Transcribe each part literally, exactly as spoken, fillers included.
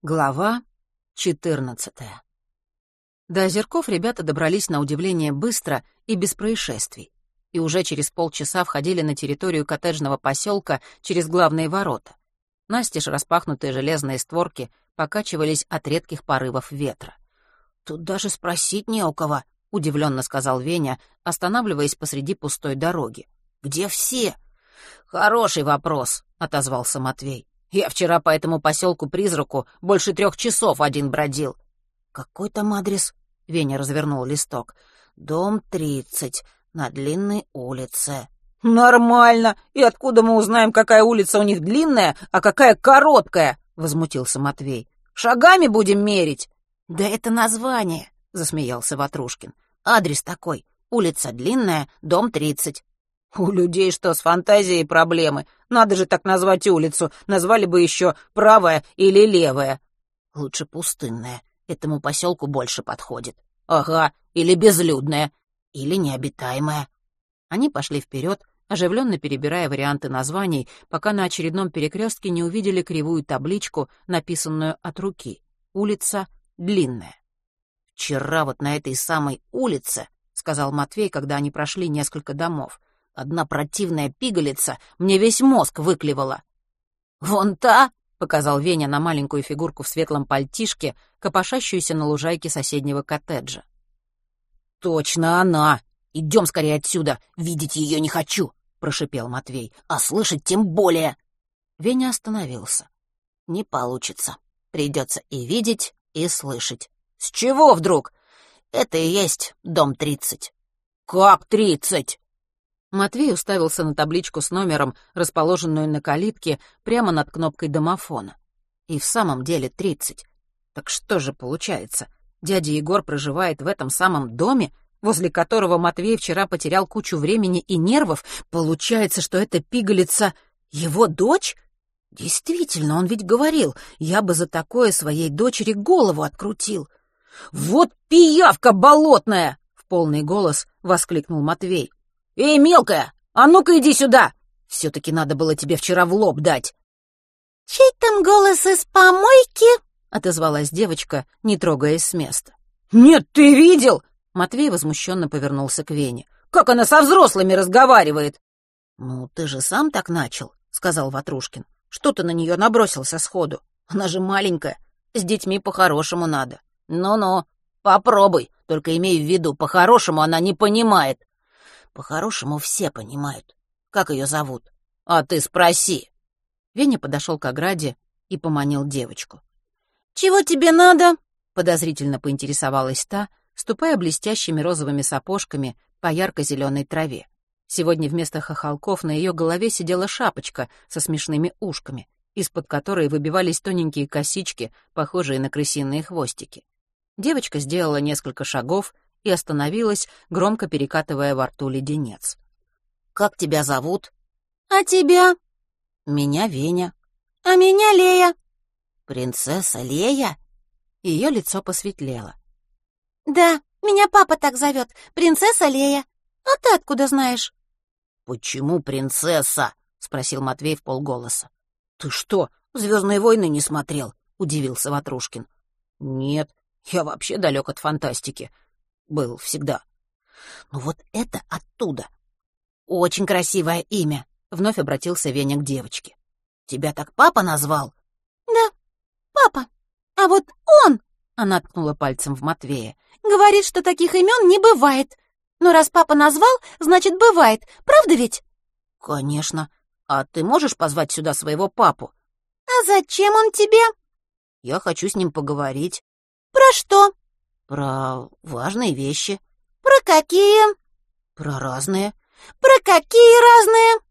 Глава четырнадцатая. До Озерков ребята добрались на удивление быстро и без происшествий, и уже через полчаса входили на территорию коттеджного поселка через главные ворота. Настежь распахнутые железные створки покачивались от редких порывов ветра. «Тут даже спросить не у кого», — удивленно сказал Веня, останавливаясь посреди пустой дороги. «Где все?» «Хороший вопрос», — отозвался Матвей. «Я вчера по этому поселку-призраку больше трех часов один бродил». «Какой там адрес?» — Веня развернул листок. «Дом тридцать, на длинной улице». «Нормально! И откуда мы узнаем, какая улица у них длинная, а какая короткая?» — возмутился Матвей. «Шагами будем мерить?» «Да это название», — засмеялся Ватрушкин. «Адрес такой. Улица длинная, дом тридцать». «У людей что, с фантазией проблемы? Надо же так назвать улицу. Назвали бы еще правая или левая». «Лучше пустынная. Этому поселку больше подходит». «Ага, или безлюдная, или необитаемая». Они пошли вперед, оживленно перебирая варианты названий, пока на очередном перекрестке не увидели кривую табличку, написанную от руки. «Улица длинная». «Вчера вот на этой самой улице, — сказал Матвей, когда они прошли несколько домов, — одна противная пигалица мне весь мозг выклевала». «Вон та!» — показал Веня на маленькую фигурку в светлом пальтишке, копошащуюся на лужайке соседнего коттеджа. «Точно она! Идем скорее отсюда! Видеть ее не хочу!» — прошипел Матвей. «А слышать тем более!» Веня остановился. «Не получится. Придется и видеть, и слышать». «С чего вдруг?» «Это и есть дом тридцать». «Как тридцать?» Матвей уставился на табличку с номером, расположенную на калитке, прямо над кнопкой домофона. И в самом деле тридцать. Так что же получается? Дядя Егор проживает в этом самом доме, возле которого Матвей вчера потерял кучу времени и нервов? Получается, что эта пигалица его дочь? Действительно, он ведь говорил, я бы за такое своей дочери голову открутил. «Вот пиявка болотная!» — в полный голос воскликнул Матвей. «Эй, мелкая, а ну-ка иди сюда! Все-таки надо было тебе вчера в лоб дать!» «Чей там голос из помойки?» — отозвалась девочка, не трогаясь с места. «Нет, ты видел?» — Матвей возмущенно повернулся к Вене. «Как она со взрослыми разговаривает!» «Ну, ты же сам так начал», — сказал Ватрушкин. «Что ты на нее набросился сходу? Она же маленькая, с детьми по-хорошему надо». «Ну-ну, попробуй, только имей в виду, по-хорошему она не понимает». «По-хорошему все понимают. Как ее зовут?» «А ты спроси». Веня подошел к ограде и поманил девочку. «Чего тебе надо?» — подозрительно поинтересовалась та, ступая блестящими розовыми сапожками по ярко-зеленой траве. Сегодня вместо хохолков на ее голове сидела шапочка со смешными ушками, из-под которой выбивались тоненькие косички, похожие на крысиные хвостики. Девочка сделала несколько шагов и остановилась, громко перекатывая во рту леденец. «Как тебя зовут?» «А тебя?» «Меня Веня». «А меня Лея». «Принцесса Лея?» Ее лицо посветлело. «Да, меня папа так зовет, принцесса Лея. А ты откуда знаешь?» «Почему принцесса?» — спросил Матвей вполголоса. «Ты что, «Звездные войны» не смотрел?» — удивился Ватрушкин. «Нет, я вообще далек от фантастики. Был всегда». «Ну вот это оттуда. Очень красивое имя», — вновь обратился Веня к девочке. «Тебя так папа назвал?» «Да, папа. А вот он...» — она ткнула пальцем в Матвея. «Говорит, что таких имен не бывает. Но раз папа назвал, значит, бывает. Правда ведь?» «Конечно. А ты можешь позвать сюда своего папу?» «А зачем он тебе?» «Я хочу с ним поговорить». «Про что?» «Про важные вещи». «Про какие?» «Про разные». «Про какие разные?»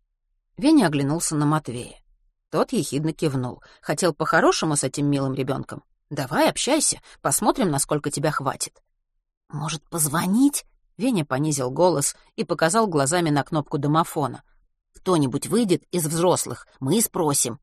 Веня оглянулся на Матвея. Тот ехидно кивнул. Хотел по-хорошему с этим милым ребенком. «Давай, общайся, посмотрим, насколько тебя хватит». «Может, позвонить?» Веня понизил голос и показал глазами на кнопку домофона. «Кто-нибудь выйдет из взрослых, мы и спросим».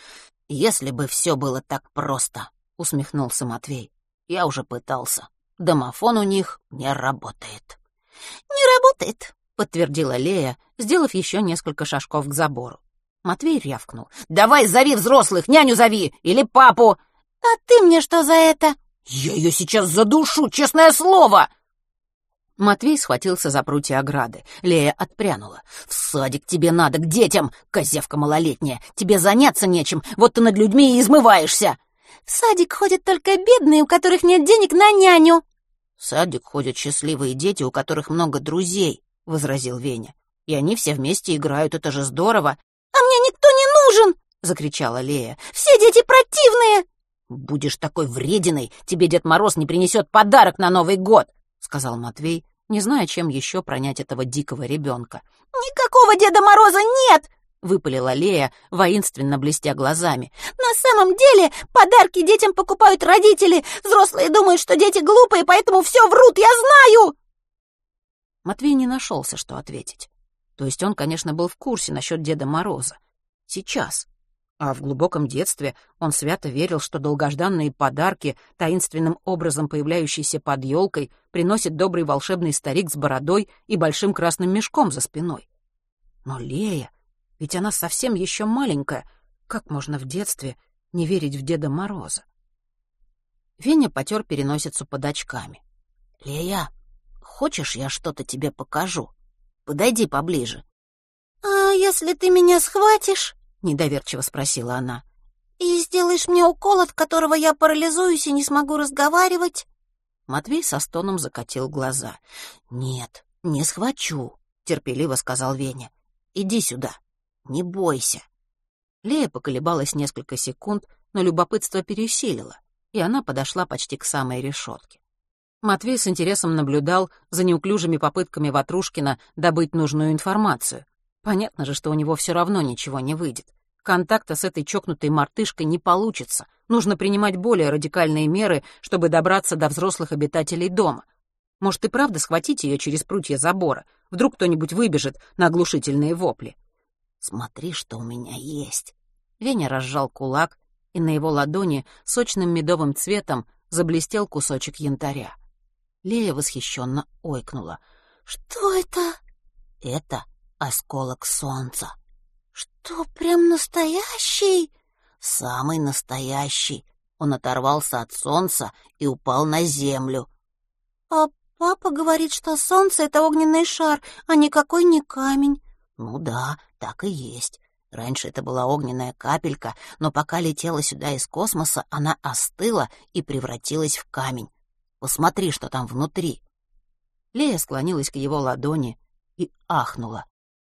«Если бы все было так просто», — усмехнулся Матвей. «Я уже пытался. Домофон у них не работает». «Не работает», — подтвердила Лея, сделав еще несколько шажков к забору. Матвей рявкнул. «Давай зови взрослых, няню зови! Или папу!» «А ты мне что за это?» «Я ее сейчас задушу, честное слово!» Матвей схватился за прутья ограды. Лея отпрянула. «В садик тебе надо, к детям, козявка малолетняя. Тебе заняться нечем, вот ты над людьми и измываешься!» «В садик ходят только бедные, у которых нет денег на няню!» «В садик ходят счастливые дети, у которых много друзей», — возразил Веня. «И они все вместе играют, это же здорово!» «А мне никто не нужен!» — закричала Лея. «Все дети противные!» «Будешь такой врединой, тебе Дед Мороз не принесет подарок на Новый год!» — сказал Матвей, не зная, чем еще пронять этого дикого ребенка. «Никакого Деда Мороза нет!» — выпалила Лея, воинственно блестя глазами. «На самом деле подарки детям покупают родители. Взрослые думают, что дети глупые, поэтому все врут, я знаю!» Матвей не нашелся, что ответить. То есть он, конечно, был в курсе насчет Деда Мороза. Сейчас. А в глубоком детстве он свято верил, что долгожданные подарки, таинственным образом появляющиеся под елкой, приносит добрый волшебный старик с бородой и большим красным мешком за спиной. Но Лея, ведь она совсем еще маленькая, как можно в детстве не верить в Деда Мороза? Веня потер переносицу под очками. «Лея, хочешь, я что-то тебе покажу? Подойди поближе». «А если ты меня схватишь?» — недоверчиво спросила она. «И сделаешь мне укол, от которого я парализуюсь и не смогу разговаривать?» Матвей со стоном закатил глаза. «Нет, не схвачу», — терпеливо сказал Веня. «Иди сюда, не бойся». Лея поколебалась несколько секунд, но любопытство пересилило, и она подошла почти к самой решетке. Матвей с интересом наблюдал за неуклюжими попытками Ватрушкина добыть нужную информацию. Понятно же, что у него все равно ничего не выйдет. Контакта с этой чокнутой мартышкой не получится. Нужно принимать более радикальные меры, чтобы добраться до взрослых обитателей дома. Может и правда схватить ее через прутья забора. Вдруг кто-нибудь выбежит на оглушительные вопли. «Смотри, что у меня есть». Веня разжал кулак, и на его ладони сочным медовым цветом заблестел кусочек янтаря. Лея восхищенно ойкнула. «Что это?» «Это осколок солнца». «Что, прям настоящий?» «Самый настоящий. Он оторвался от солнца и упал на землю». «А папа говорит, что солнце — это огненный шар, а никакой не камень». «Ну да, так и есть. Раньше это была огненная капелька, но пока летела сюда из космоса, она остыла и превратилась в камень. Посмотри, что там внутри». Лея склонилась к его ладони и ахнула.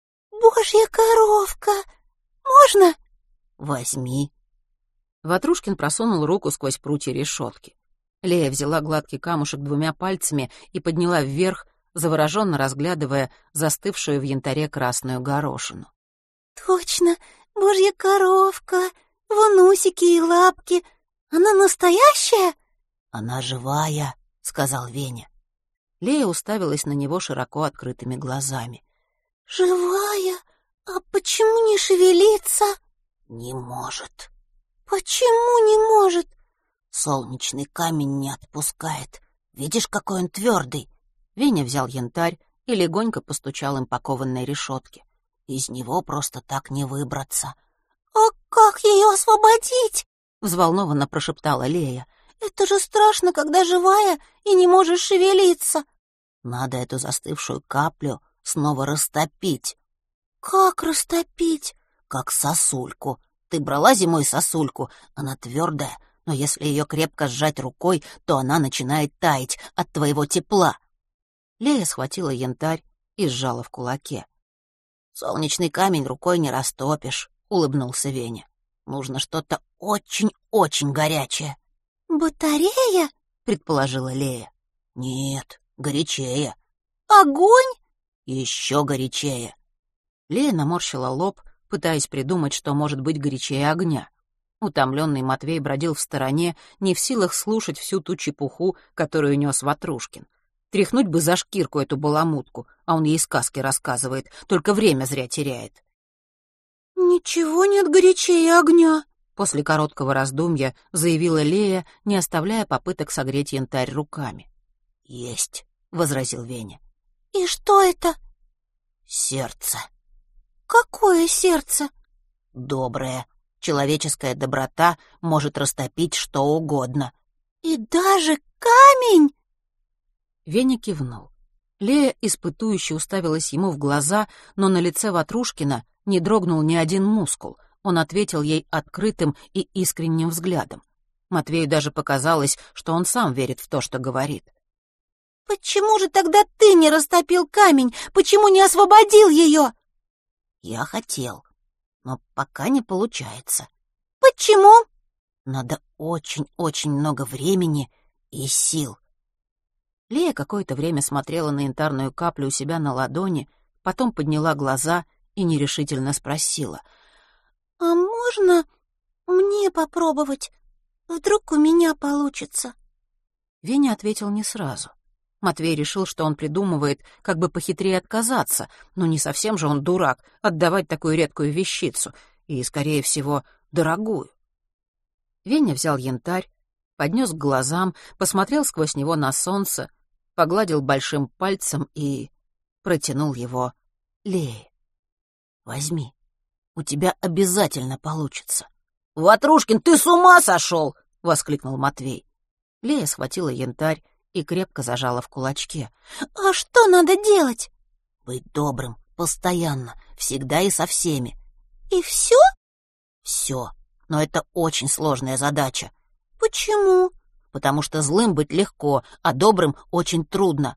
«Божья коровка! Можно?» «Возьми». Ватрушкин просунул руку сквозь прутья решетки. Лея взяла гладкий камушек двумя пальцами и подняла вверх, завороженно разглядывая застывшую в янтаре красную горошину. «Точно, божья коровка! Вон усики и лапки. Она настоящая?» «Она живая», — сказал Веня. Лея уставилась на него широко открытыми глазами. «Живая? А почему не шевелится?» «Не может». «Почему не может?» «Солнечный камень не отпускает. Видишь, какой он твердый?» Веня взял янтарь и легонько постучал им по кованной решетке. «Из него просто так не выбраться». «А как ее освободить?» — взволнованно прошептала Лея. «Это же страшно, когда живая и не можешь шевелиться». «Надо эту застывшую каплю снова растопить». «Как растопить?» «Как сосульку. Ты брала зимой сосульку? Она твердая, но если ее крепко сжать рукой, то она начинает таять от твоего тепла». Лея схватила янтарь и сжала в кулаке. «Солнечный камень рукой не растопишь», — улыбнулся Веня. «Нужно что-то очень-очень горячее». «Батарея?» — предположила Лея. «Нет, горячее». «Огонь?» «Еще горячее». Лея наморщила лоб, пытаясь придумать, что может быть горячее огня. Утомленный Матвей бродил в стороне, не в силах слушать всю ту чепуху, которую нес Ватрушкин. Тряхнуть бы за шкирку эту баламутку, а он ей сказки рассказывает, только время зря теряет. «Ничего нет горячее огня», — после короткого раздумья заявила Лея, не оставляя попыток согреть янтарь руками. «Есть», — возразил Веня. «И что это?» «Сердце». «Какое сердце?» «Доброе, Человеческая доброта может растопить что угодно». «И даже камень?» Веня кивнул. Лея испытующе уставилась ему в глаза, но на лице Ватрушкина не дрогнул ни один мускул. Он ответил ей открытым и искренним взглядом. Матвею даже показалось, что он сам верит в то, что говорит. «Почему же тогда ты не растопил камень? Почему не освободил ее?» «Я хотел, но пока не получается. «Почему?» Надо очень-очень много времени и сил». Лея какое-то время смотрела на янтарную каплю у себя на ладони, потом подняла глаза и нерешительно спросила. «А можно мне попробовать? Вдруг у меня получится?» Веня ответил не сразу. Матвей решил, что он придумывает, как бы похитрее отказаться, но не совсем же он дурак отдавать такую редкую вещицу, и, скорее всего, дорогую. Веня взял янтарь, поднес к глазам, посмотрел сквозь него на солнце, погладил большим пальцем и протянул его Лее. «Возьми, у тебя обязательно получится». «Ватрушкин, ты с ума сошел!» — воскликнул Матвей. Лея схватила янтарь и крепко зажала в кулачке. «А что надо делать?» «Быть добрым, постоянно, всегда и со всеми». «И все?» «Все, но это очень сложная задача». «Почему?» «Потому что злым быть легко, а добрым очень трудно».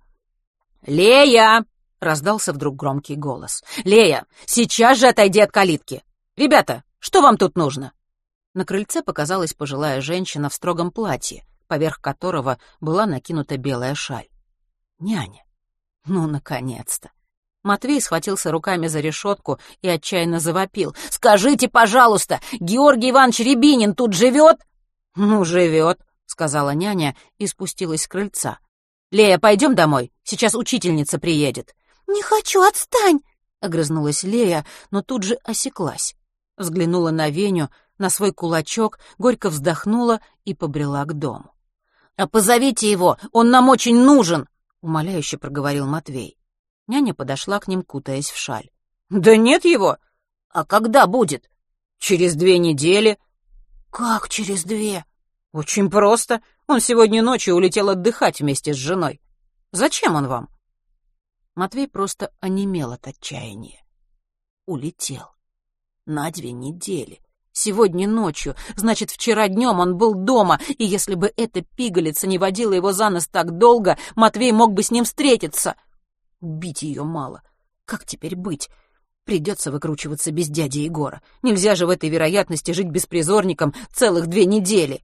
«Лея!» — раздался вдруг громкий голос. «Лея, сейчас же отойди от калитки! Ребята, что вам тут нужно?» На крыльце показалась пожилая женщина в строгом платье, поверх которого была накинута белая шаль. Няня. Ну, наконец-то. Матвей схватился руками за решетку и отчаянно завопил. «Скажите, пожалуйста, Георгий Иванович Рябинин тут живет?» «Ну, живет», — сказала няня и спустилась с крыльца. «Лея, пойдем домой, сейчас учительница приедет». «Не хочу, отстань!» — огрызнулась Лея, но тут же осеклась. Взглянула на Веню, на свой кулачок, горько вздохнула и побрела к дому. «А позовите его, он нам очень нужен!» — умоляюще проговорил Матвей. Няня подошла к ним, кутаясь в шаль. «Да нет его!» «А когда будет?» «Через две недели». «Как через две?» «Очень просто. Он сегодня ночью улетел отдыхать вместе с женой. Зачем он вам?» Матвей просто онемел от отчаяния. Улетел. На две недели. Сегодня ночью, значит, вчера днем он был дома, и если бы эта пигалица не водила его за нос так долго, Матвей мог бы с ним встретиться. Убить ее мало. Как теперь быть? Придется выкручиваться без дяди Егора. Нельзя же в этой вероятности жить беспризорником целых две недели.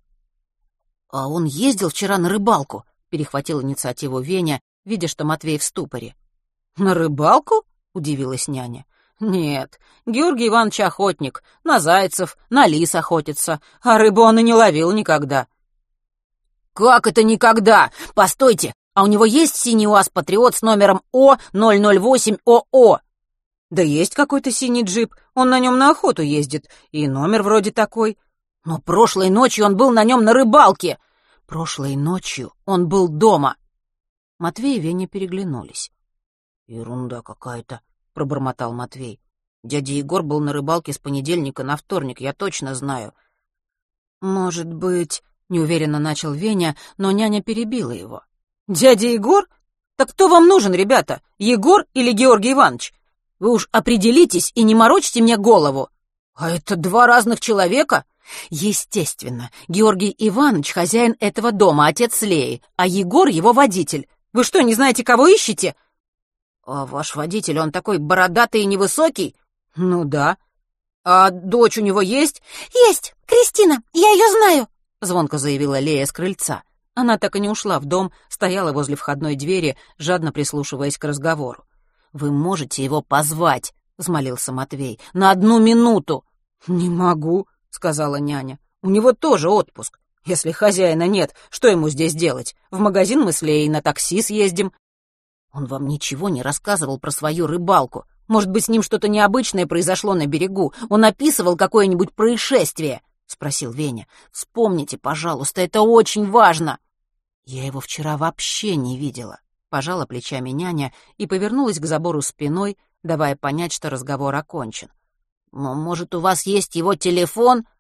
«А он ездил вчера на рыбалку?» — перехватил инициативу Веня, видя, что Матвей в ступоре. «На рыбалку?» — удивилась няня. «Нет, Георгий Иванович охотник, на зайцев, на лис охотится, а рыбу он и не ловил никогда». «Как это никогда? Постойте, а у него есть синий УАЗ-патриот с номером О ноль ноль восемь ОО?» «Да есть какой-то синий джип, он на нем на охоту ездит, и номер вроде такой». «Но прошлой ночью он был на нем на рыбалке». «Прошлой ночью он был дома». Матвей и Веня переглянулись. «Ерунда какая-то», — пробормотал Матвей. «Дядя Егор был на рыбалке с понедельника на вторник, я точно знаю». «Может быть...» — неуверенно начал Веня, но няня перебила его. «Дядя Егор? Так кто вам нужен, ребята? Егор или Георгий Иванович? Вы уж определитесь и не морочьте мне голову». «А это два разных человека?» «Естественно. Георгий Иванович — хозяин этого дома, отец Леи, а Егор — его водитель. Вы что, не знаете, кого ищете?» «А ваш водитель, он такой бородатый и невысокий?» «Ну да. А дочь у него есть?» «Есть! Кристина, я ее знаю!» — звонко заявила Лея с крыльца. Она так и не ушла в дом, стояла возле входной двери, жадно прислушиваясь к разговору. «Вы можете его позвать?» — взмолился Матвей. «На одну минуту!» «Не могу», — сказала няня. «У него тоже отпуск. Если хозяина нет, что ему здесь делать? В магазин мы с Леей на такси съездим». «Он вам ничего не рассказывал про свою рыбалку? Может быть, с ним что-то необычное произошло на берегу? Он описывал какое-нибудь происшествие?» — спросил Веня. «Вспомните, пожалуйста, это очень важно». «Я его вчера вообще не видела», — пожала плечами няня и повернулась к забору спиной, давая понять, что разговор окончен. «Но, может, у вас есть его телефон?»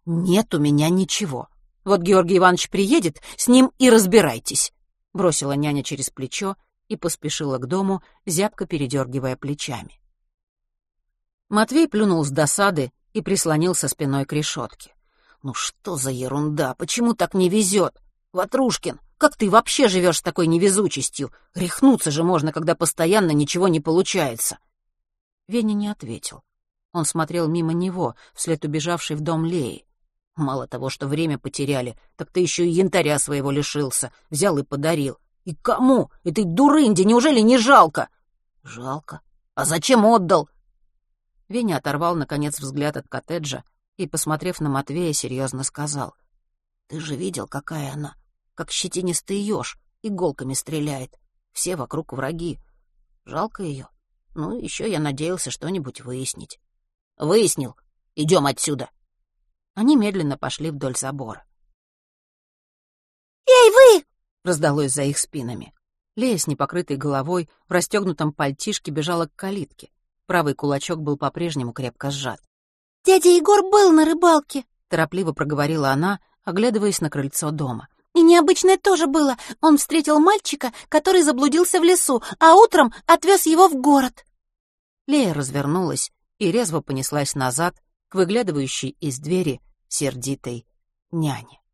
«Нет у меня ничего. Вот Георгий Иванович приедет, с ним и разбирайтесь», — бросила няня через плечо и поспешила к дому, зябко передергивая плечами. Матвей плюнул с досады и прислонился спиной к решетке. «Ну что за ерунда? Почему так не везет? Ватрушкин, как ты вообще живешь с такой невезучестью? Рехнуться же можно, когда постоянно ничего не получается». Веня не ответил. Он смотрел мимо него, вслед убежавшей в дом Леи. Мало того, что время потеряли, так ты еще и янтаря своего лишился, взял и подарил. И кому? Этой дурынде неужели не жалко? Жалко. А зачем отдал? Веня оторвал, наконец, взгляд от коттеджа и, посмотрев на Матвея, серьезно сказал. «Ты же видел, какая она? Как щетинистый еж, иголками стреляет. Все вокруг враги. Жалко ее. Ну, еще я надеялся что-нибудь выяснить». «Выяснил. Идем отсюда». Они медленно пошли вдоль забора. «Эй, вы!» — раздалось за их спинами. Лея с непокрытой головой в расстегнутом пальтишке бежала к калитке. Правый кулачок был по-прежнему крепко сжат. «Дядя Егор был на рыбалке», — торопливо проговорила она, оглядываясь на крыльцо дома. «И необычное тоже было. Он встретил мальчика, который заблудился в лесу, а утром отвез его в город». Лея развернулась и резво понеслась назад к выглядывающей из двери сердитой няне.